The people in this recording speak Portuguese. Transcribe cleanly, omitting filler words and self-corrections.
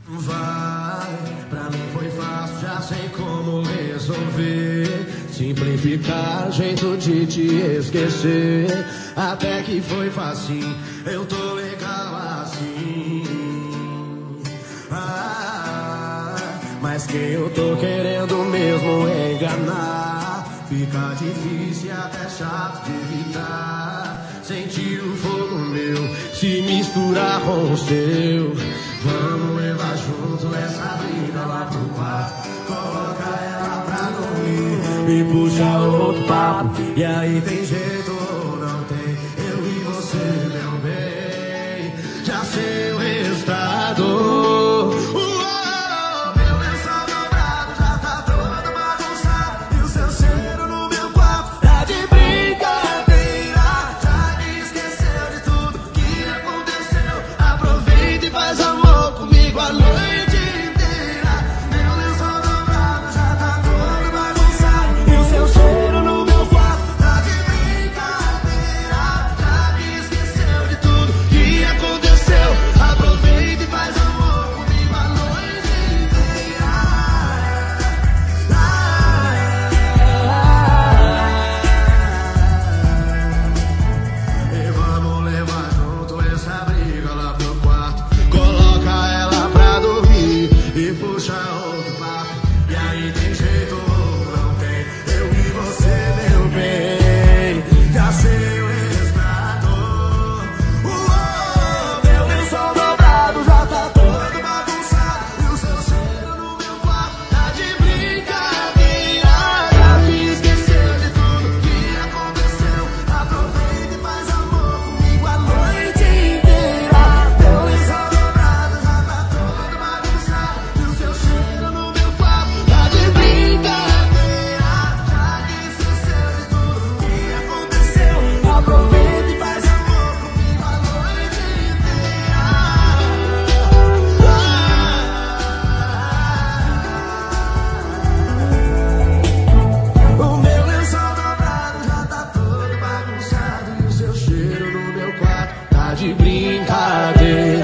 Vai, pra mim foi fácil, já sei como resolver. Simplificar, jeito de te esquecer. Até que foi facinho, eu tô legal assim. Mas quem eu tô querendo mesmo é enganar. Fica difícil e até chato de evitar. Sentir o fogo meu se misturar com o seu. Vamos levar junto essa briga lá pro quarto. Coloca ela pra dormir e puxa outro papo. E aí tem jeito ou não tem? Eu e você, meu bem, já sei o resultado. De brincadeira.